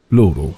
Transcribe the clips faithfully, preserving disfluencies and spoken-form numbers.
Loro.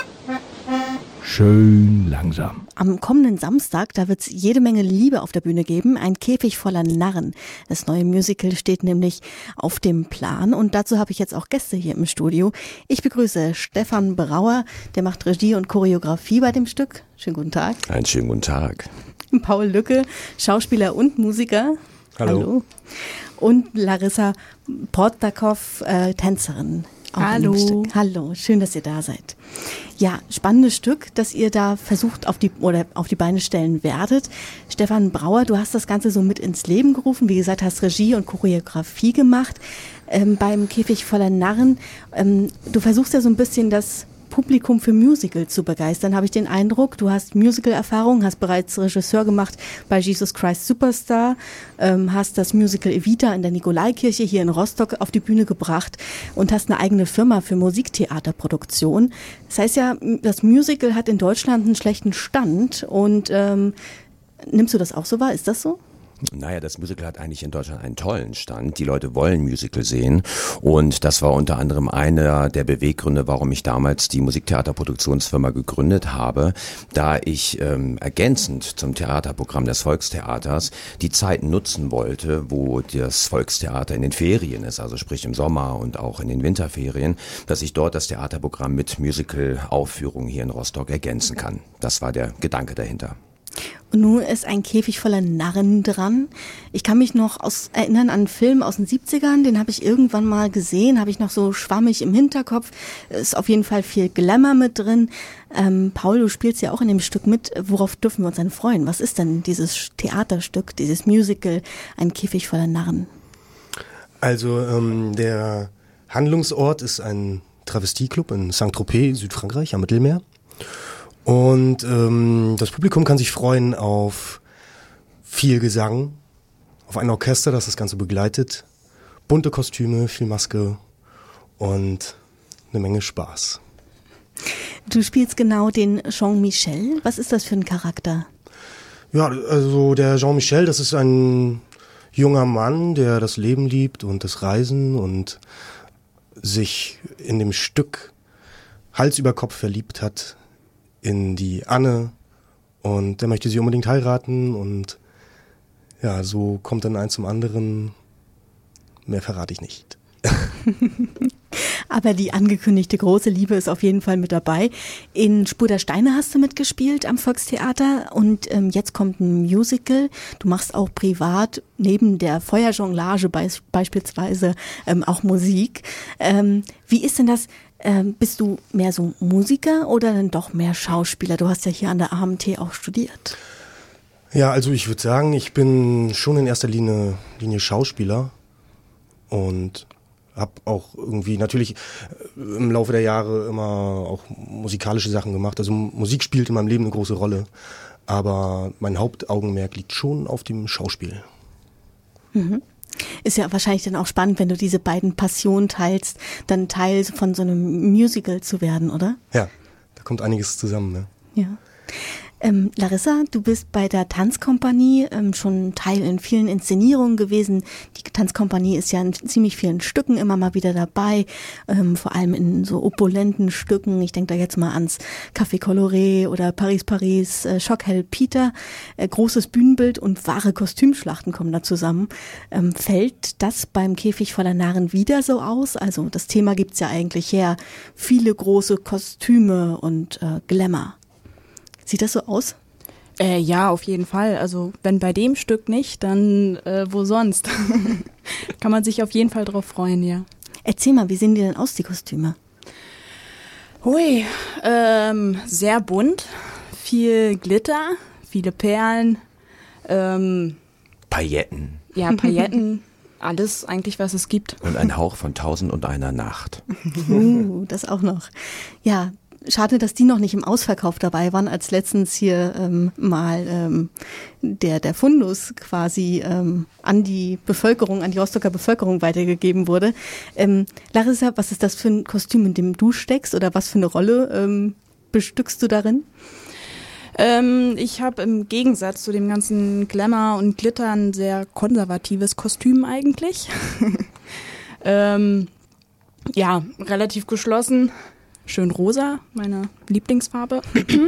Schön langsam. Am kommenden Samstag, da wird es jede Menge Liebe auf der Bühne geben. Ein Käfig voller Narren. Das neue Musical steht nämlich auf dem Plan. Und dazu habe ich jetzt auch Gäste hier im Studio. Ich begrüße Stefan Brauer, der macht Regie und Choreografie bei dem Stück. Schönen guten Tag. Einen schönen guten Tag. Paul Lücke, Schauspieler und Musiker. Hallo. Hallo. Und Larissa Portakow, äh, Tänzerin. Hallo. Hallo, schön, dass ihr da seid. Ja, spannendes Stück, das ihr da versucht auf die oder auf die Beine stellen werdet. Stefan Brauer, du hast das Ganze so mit ins Leben gerufen. Wie gesagt, hast Regie und Choreografie gemacht ähm, beim Käfig voller Narren. Ähm, du versuchst ja so ein bisschen das Publikum für Musical zu begeistern, habe ich den Eindruck. Du hast Musical-Erfahrung, hast bereits Regisseur gemacht bei Jesus Christ Superstar, ähm, hast das Musical Evita in der Nikolaikirche hier in Rostock auf die Bühne gebracht und hast eine eigene Firma für Musiktheaterproduktion. Das heißt ja, das Musical hat in Deutschland einen schlechten Stand und ähm, nimmst du das auch so wahr? Ist das so? Naja, das Musical hat eigentlich in Deutschland einen tollen Stand. Die Leute wollen Musical sehen und das war unter anderem einer der Beweggründe, warum ich damals die Musiktheaterproduktionsfirma gegründet habe, da ich ähm, ergänzend zum Theaterprogramm des Volkstheaters die Zeit nutzen wollte, wo das Volkstheater in den Ferien ist, also sprich im Sommer und auch in den Winterferien, dass ich dort das Theaterprogramm mit Musical-Aufführungen hier in Rostock ergänzen kann. Das war der Gedanke dahinter. Und nun ist ein Käfig voller Narren dran. Ich kann mich noch aus, erinnern an einen Film aus den siebzigern, den habe ich irgendwann mal gesehen, habe ich noch so schwammig im Hinterkopf. Ist auf jeden Fall viel Glamour mit drin. Ähm, Paul, du spielst ja auch in dem Stück mit. Worauf dürfen wir uns denn freuen? Was ist denn dieses Theaterstück, dieses Musical, ein Käfig voller Narren? Also ähm, der Handlungsort ist ein Travestieclub in Saint-Tropez, Südfrankreich, am Mittelmeer. Und ähm, das Publikum kann sich freuen auf viel Gesang, auf ein Orchester, das das Ganze begleitet, bunte Kostüme, viel Maske und eine Menge Spaß. Du spielst genau den Jean-Michel. Was ist das für ein Charakter? Ja, also der Jean-Michel, das ist ein junger Mann, der das Leben liebt und das Reisen und sich in dem Stück Hals über Kopf verliebt hat in die Anne und der möchte sie unbedingt heiraten und ja, so kommt dann eins zum anderen. Mehr verrate ich nicht. Aber die angekündigte große Liebe ist auf jeden Fall mit dabei. In Spur der Steine hast du mitgespielt am Volkstheater und ähm, jetzt kommt ein Musical. Du machst auch privat neben der Feuerjonglage beis- beispielsweise ähm, auch Musik. Ähm, wie ist denn das? Ähm, bist du mehr so Musiker oder dann doch mehr Schauspieler? Du hast ja hier an der A M T auch studiert. Ja, also ich würde sagen, ich bin schon in erster Linie, Linie Schauspieler und habe auch irgendwie natürlich im Laufe der Jahre immer auch musikalische Sachen gemacht. Also Musik spielt in meinem Leben eine große Rolle, aber mein Hauptaugenmerk liegt schon auf dem Schauspiel. Mhm. Ist ja wahrscheinlich dann auch spannend, wenn du diese beiden Passionen teilst, dann Teil von so einem Musical zu werden, oder? Ja, da kommt einiges zusammen, ne? Ja. Ähm, Larissa, du bist bei der Tanzkompanie ähm, schon Teil in vielen Inszenierungen gewesen. Die Tanzkompanie ist ja in ziemlich vielen Stücken immer mal wieder dabei, ähm, vor allem in so opulenten Stücken. Ich denke da jetzt mal ans Café Coloré oder Paris Paris, äh, Schockhell Peter. Äh, großes Bühnenbild und wahre Kostümschlachten kommen da zusammen. Ähm, fällt das beim Käfig voller Narren wieder so aus? Also das Thema gibt's ja eigentlich her. Viele große Kostüme und äh, Glamour. Sieht das so aus? Äh, ja, auf jeden Fall. Also wenn bei dem Stück nicht, dann äh, wo sonst? Kann man sich auf jeden Fall drauf freuen, ja. Erzähl mal, wie sehen die denn aus, die Kostüme? Hui, ähm, sehr bunt, viel Glitter, viele Perlen, ähm, Pailletten. Ja, Pailletten, alles eigentlich, was es gibt. Und ein Hauch von Tausend und einer Nacht. Uh, das auch noch. Ja, schade, dass die noch nicht im Ausverkauf dabei waren, als letztens hier ähm, mal ähm, der der Fundus quasi ähm, an die Bevölkerung, an die Rostocker Bevölkerung weitergegeben wurde. Ähm, Larissa, was ist das für ein Kostüm, in dem du steckst oder was für eine Rolle ähm, bestückst du darin? Ähm, ich habe im Gegensatz zu dem ganzen Glamour und Glitter ein sehr konservatives Kostüm eigentlich. ähm, ja, relativ geschlossen. schön rosa, meine Lieblingsfarbe.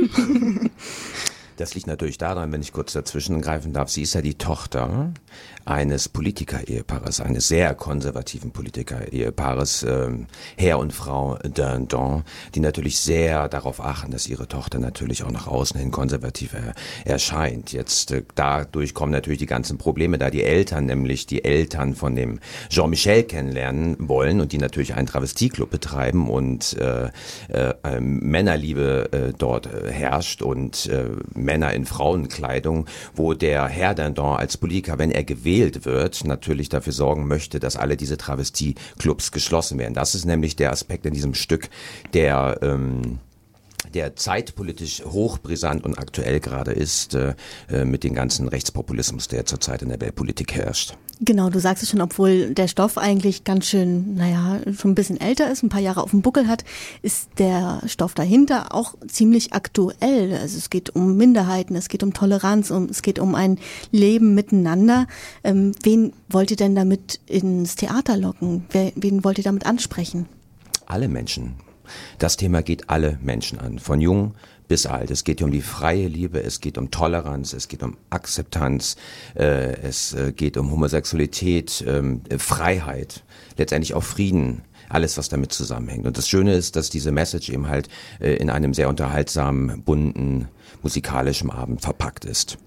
Das liegt natürlich daran, wenn ich kurz dazwischen greifen darf, sie ist ja die Tochter eines Politiker-Ehepaares, eines sehr konservativen Politiker-Ehepaares, äh, Herr und Frau Dindon, die natürlich sehr darauf achten, dass ihre Tochter natürlich auch nach außen hin konservativ er, erscheint. Jetzt äh, dadurch kommen natürlich die ganzen Probleme, da die Eltern, nämlich die Eltern von dem Jean-Michel kennenlernen wollen und die natürlich einen Travestieclub betreiben und äh, äh, Männerliebe äh, dort äh, herrscht und äh, Männer in Frauenkleidung, wo der Herr Dindon als Politiker, wenn er gewählt wird, natürlich dafür sorgen möchte, dass alle diese Travestieclubs geschlossen werden. Das ist nämlich der Aspekt in diesem Stück, der ähm, der zeitpolitisch hochbrisant und aktuell gerade ist, äh, mit dem ganzen Rechtspopulismus, der zurzeit in der Weltpolitik herrscht. Genau, du sagst es schon, obwohl der Stoff eigentlich ganz schön, naja, schon ein bisschen älter ist, ein paar Jahre auf dem Buckel hat, ist der Stoff dahinter auch ziemlich aktuell. Also es geht um Minderheiten, es geht um Toleranz, um, es geht um ein Leben miteinander. Ähm, wen wollt ihr denn damit ins Theater locken? Wer, wen wollt ihr damit ansprechen? Alle Menschen. Das Thema geht alle Menschen an, von jung bis alt. Es geht um die freie Liebe, es geht um Toleranz, es geht um Akzeptanz, äh, es äh, geht um Homosexualität, ähm, Freiheit, letztendlich auch Frieden. Alles, was damit zusammenhängt. Und das Schöne ist, dass diese Message eben halt äh, in einem sehr unterhaltsamen, bunten, musikalischen Abend verpackt ist.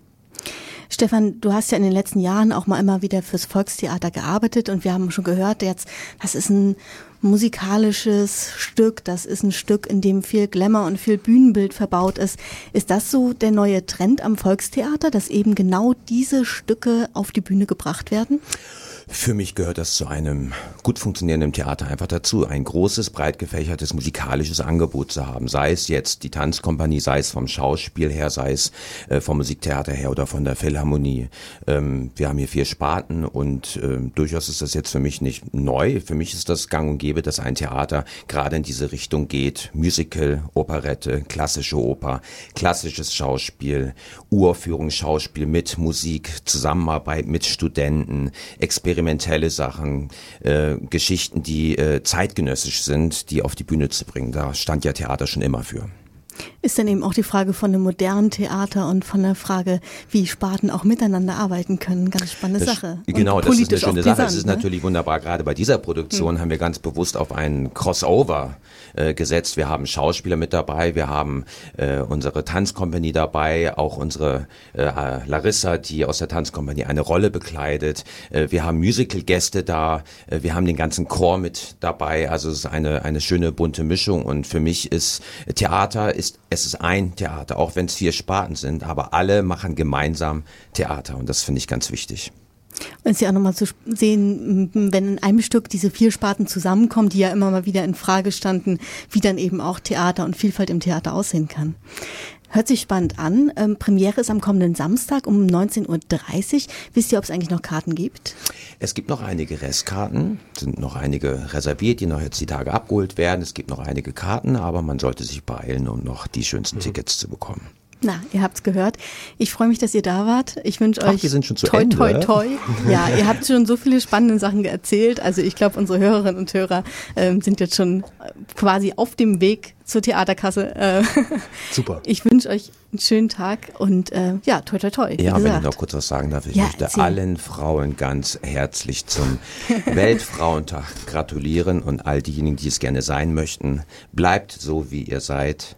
Stefan, du hast ja in den letzten Jahren auch mal immer wieder fürs Volkstheater gearbeitet und wir haben schon gehört, jetzt, das ist ein musikalisches Stück, das ist ein Stück, in dem viel Glamour und viel Bühnenbild verbaut ist. Ist das so der neue Trend am Volkstheater, dass eben genau diese Stücke auf die Bühne gebracht werden? Für mich gehört das zu einem gut funktionierenden Theater einfach dazu, ein großes, breit gefächertes musikalisches Angebot zu haben, sei es jetzt die Tanzkompanie, sei es vom Schauspiel her, sei es äh, vom Musiktheater her oder von der Philharmonie. Ähm, wir haben hier vier Sparten und äh, durchaus ist das jetzt für mich nicht neu. Für mich ist das gang und gäbe, dass ein Theater gerade in diese Richtung geht. Musical, Operette, klassische Oper, klassisches Schauspiel, Uraufführungsschauspiel mit Musik, Zusammenarbeit mit Studenten, Experimentierung, experimentelle Sachen, äh, Geschichten, die äh, zeitgenössisch sind, die auf die Bühne zu bringen. Da stand ja Theater schon immer für. Ist dann eben auch die Frage von einem modernen Theater und von der Frage, wie Sparten auch miteinander arbeiten können. Ganz spannende das, Sache. Genau, und das ist eine schöne brisant, Sache. Es ist ne? natürlich wunderbar. Gerade bei dieser Produktion hm. haben wir ganz bewusst auf einen Crossover äh, gesetzt. Wir haben Schauspieler mit dabei, wir haben äh, unsere Tanzkompanie dabei, auch unsere äh, Larissa, die aus der Tanzkompanie eine Rolle bekleidet. Äh, wir haben Musical-Gäste da, äh, wir haben den ganzen Chor mit dabei. Also es ist eine, eine schöne bunte Mischung und für mich ist Theater ist es ist ein Theater, auch wenn es vier Sparten sind, aber alle machen gemeinsam Theater und das finde ich ganz wichtig. Und es ist ja auch nochmal zu sehen, wenn in einem Stück diese vier Sparten zusammenkommen, die ja immer mal wieder in Frage standen, wie dann eben auch Theater und Vielfalt im Theater aussehen kann. Hört sich spannend an. Ähm, Premiere ist am kommenden Samstag um neunzehn Uhr dreißig. Wisst ihr, ob es eigentlich noch Karten gibt? Es gibt noch einige Restkarten, sind noch einige reserviert, die noch jetzt die Tage abgeholt werden. Es gibt noch einige Karten, aber man sollte sich beeilen, um noch die schönsten mhm. Tickets zu bekommen. Na, ihr habt's gehört. Ich freue mich, dass ihr da wart. Ich wünsche euch wir sind schon zu toi, Ende. toi, toi. Ja, ihr habt schon so viele spannende Sachen erzählt. Also ich glaube, unsere Hörerinnen und Hörer ähm, sind jetzt schon quasi auf dem Weg zur Theaterkasse. Äh, Super. Ich wünsche euch einen schönen Tag und äh, ja, toi, toi, toi. Ja, wenn ich noch kurz was sagen darf. Ich ja, möchte erzähl. allen Frauen ganz herzlich zum Weltfrauentag gratulieren und all diejenigen, die es gerne sein möchten. Bleibt so, wie ihr seid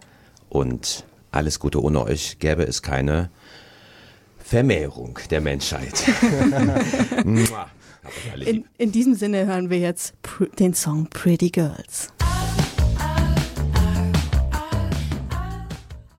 und alles Gute, ohne euch gäbe es keine Vermehrung der Menschheit. in, in diesem Sinne hören wir jetzt den Song Pretty Girls.